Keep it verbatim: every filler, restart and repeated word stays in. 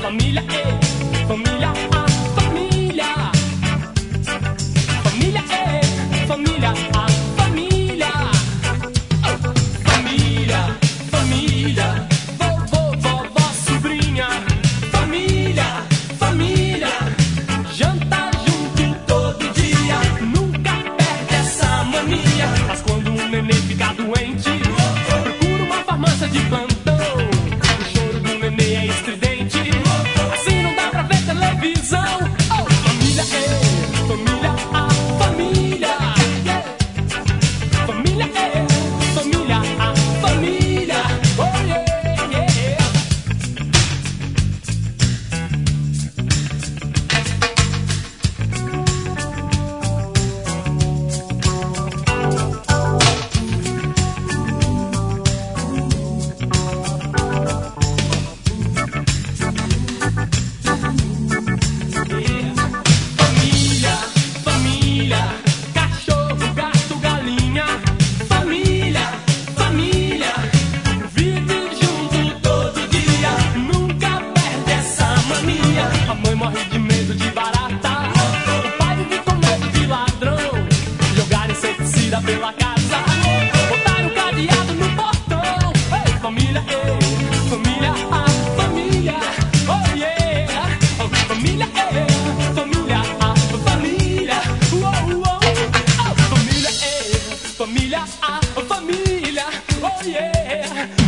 família, é, família, a família. Família, é, família, a família. Oh, família, família, vovô, vovó, sobrinha. Família, família, janta junto todo dia. Nunca perde essa mania. Mas quando um neném fica doente, procura uma farmácia de plantão. O choro do neném é estridente, assim não dá pra ver televisão. Oh, família, é, família, a família. Yeah. Família, é, família, a família. Oh, yeah, yeah. Família, família, cachorro, gato, galinha. Família, família, vive junto todo dia. Nunca perde essa mania. A mãe morre de medo de barata, o pai vive com medo de ladrão. Jogar inseticida pela casa, botar um cadeado no portão. Ei, família, ei, família, a família. Oh, yeah. Oh, família, ei, família, a família. Uou, uou. Oh, família, ei, família, a família. Oh, yeah.